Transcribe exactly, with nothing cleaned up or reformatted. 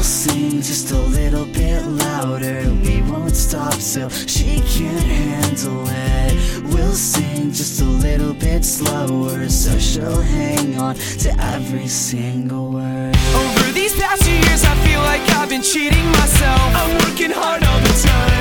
sing just a little bit louder. We won't stop till she can't handle it. We'll sing just a little bit slower, so she'll hang on to every single word. Over these past few years I feel like I've been cheating myself. I'm working hard all the time.